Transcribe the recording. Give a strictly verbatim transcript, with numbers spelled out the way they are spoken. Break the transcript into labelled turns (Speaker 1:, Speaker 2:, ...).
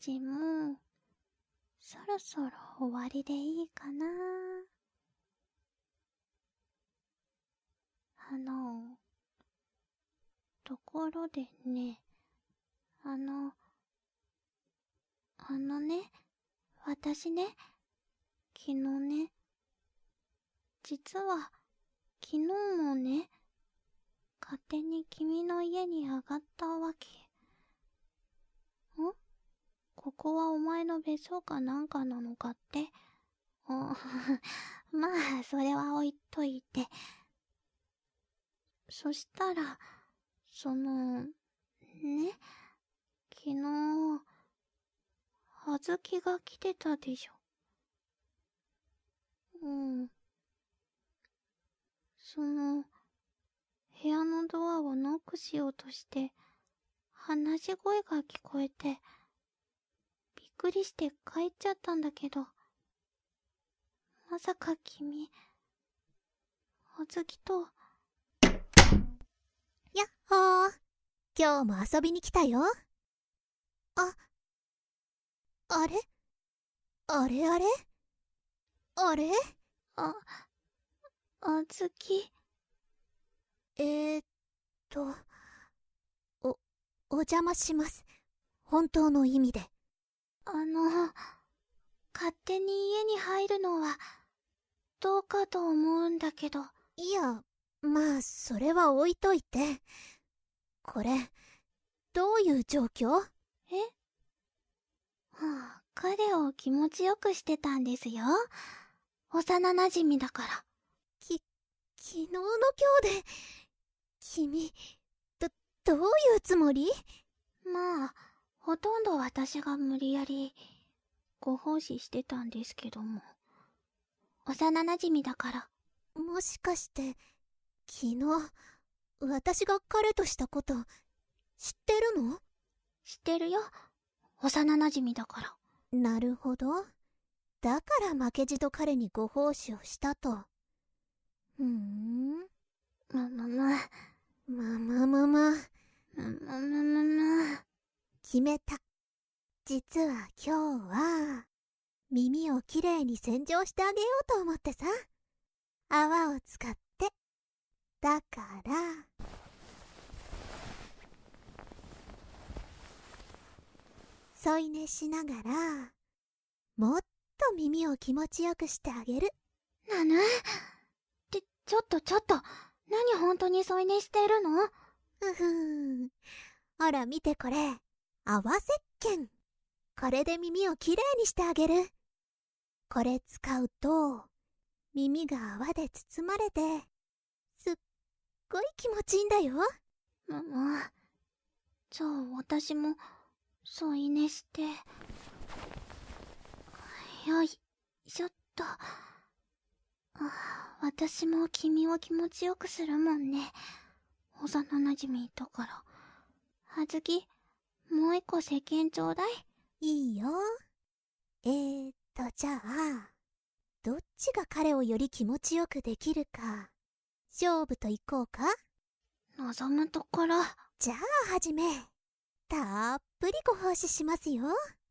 Speaker 1: ちもそろそろ終わりでいいかな。あの、ところでね、あの、あのね、私ね、昨日ね、実は昨日もね、勝手に君の家に上がったわけ。ん？ここはお前の別荘かなんかなのかって。おまあ、それは置いといて。そしたら、その、ね、昨日、あずきが来てたでしょ。うん。その、部屋のドアをノックしようとして、話し声が聞こえて、びっくりして帰っちゃったんだけど、まさか君、あずきと。
Speaker 2: やっほー、今日も遊びに来たよ。あ、あれあれあれあれ
Speaker 1: あ、あずき。
Speaker 2: えーっと、お、お邪魔します。本当の意味で。
Speaker 1: あの、勝手に家に入るのは、どうかと思うんだけど。
Speaker 2: いや、まあ、それは置いといて。これ、どういう状況？
Speaker 1: え？はあ、彼を気持ちよくしてたんですよ。幼馴染だから。
Speaker 2: き、昨日の今日で、君、ど、どういうつもり？
Speaker 1: まあ、ほとんど私が無理やり、ご奉仕してたんですけども。幼馴染だから。
Speaker 2: もしかして、昨日、私が彼としたこと、知ってるの？
Speaker 1: 知ってるよ。幼馴染だから。
Speaker 2: なるほど。だから負けじと彼にご奉仕をしたと。ふーん。
Speaker 1: ままま。
Speaker 2: まままま。
Speaker 1: ままままま。
Speaker 2: 決めた。実は今日は、耳をきれいに洗浄してあげようと思ってさ。泡を使って。だから、添い寝しながら、もっと耳を気持ちよくしてあげる。
Speaker 1: なぬ？って、ちょっとちょっと、何本当に添い寝してるの？
Speaker 2: ふふん。ほら見てこれ。泡石鹸。これで耳をきれいにしてあげる。これ使うと、耳が泡で包まれて、すっごい気持ちいいんだよ。
Speaker 1: まま、じゃあ私も、添い寝して。よいしょっと。あ、私も君を気持ちよくするもんね。幼馴染だから。あずき、もう一個石鹸ちょうだい。
Speaker 2: いいよ。えーっと、じゃあ、どっちが彼をより気持ちよくできるか、勝負といこうか？
Speaker 1: 望むところ。
Speaker 2: じゃあ、はじめ。たっぷりご奉仕しますよ。